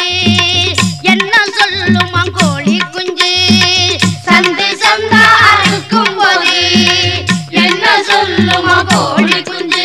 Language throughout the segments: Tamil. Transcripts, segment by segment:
என்ன சொல்லுமா கோழி குஞ்சு சந்து சந்தா அறுக்கும் போது என்ன சொல்லுமா கோழி குஞ்சு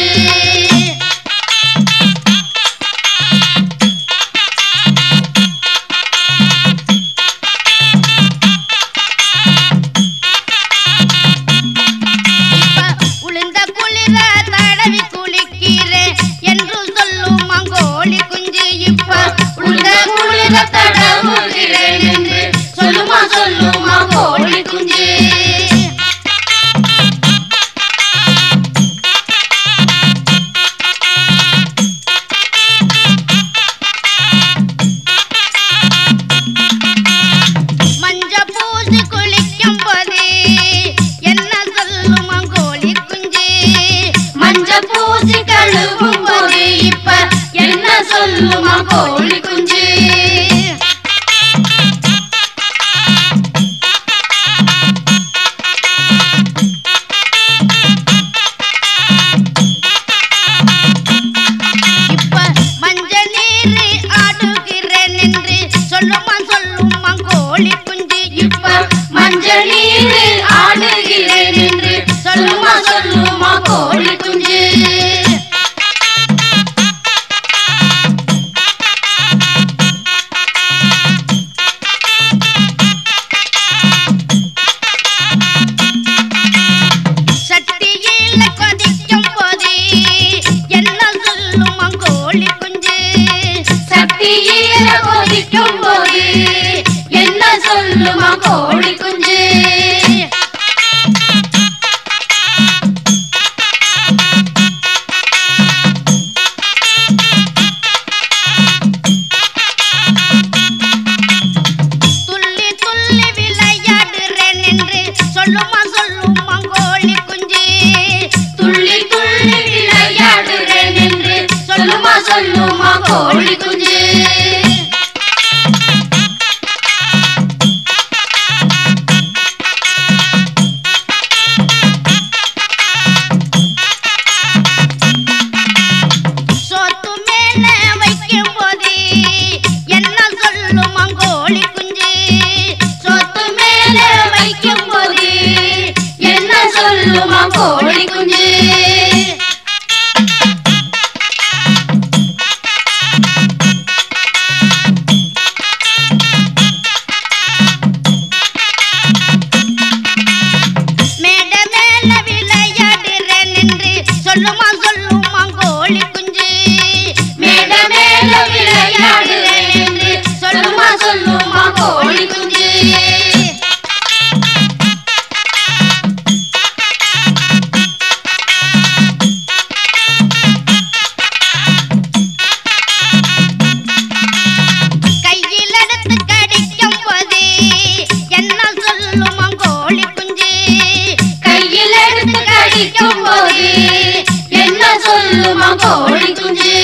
உளுந்த குளிர தடவி குளிக்கிறேன் என்று சொல்லுமா கோழி குஞ்சு இப்ப உளுந்த குளிர தடவுகிறேன் என்று சொல்லுமா கோழி குஞ்சு மஞ்ச பூசி குளிக்கும் போது என்ன சொல்லுமா கோழி குஞ்சு மஞ்ச பூசி கழுவும் போது இப்ப என்ன சொல்லுமா கோழி குஞ்சு இப்ப மஞ்ச நீர் ஆடுகிறேன் என்று சொல்லுமா கோழி குஞ்சு இப்ப மஞ்ச நீர் ஆடுகிறேன் என்று சொல்லுமா கோழி குஞ்சு சட்டியில கொதிக்கும் போது என்ன சொல்லுமா கோழி குஞ்சு சட்டியில கொதிக்கும் போது என்ன சொல்லுமா கோழி குஞ்சு துள்ளி துள்ளி விளையாடுறேன் என்று சொல்லுமா கோழி குஞ்சு துள்ளி துள்ளி விளையாடுறேன் என்று சொல்லுமா கோழி குஞ்சு சோத்து மேல வைக்கும் போது என்ன சொல்லுமா கோழி குஞ்சு சோத்து மேல வைக்கும் போது என்ன சொல்லுமா கோழி குஞ்சு மேட மேல விளையாடுறேன் என்று சொல்லுமா கோழி குஞ்சு மேட மேல விளையாடுறேன் என்று சொல்லுமா கோழி குஞ்சு கையில் எடுத்து கடிக்கும் போது என்ன சொல்லுமா கோழி குஞ்சு கையில் எடுத்து கடிக்கும் போது என்ன சொல்லுமா கோழி குஞ்சு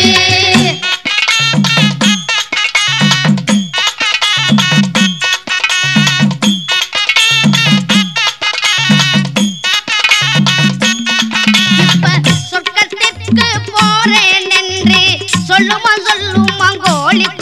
இப்ப சொர்க்கத்திற்கு போறேன் என்று சொல்லுமா கோழி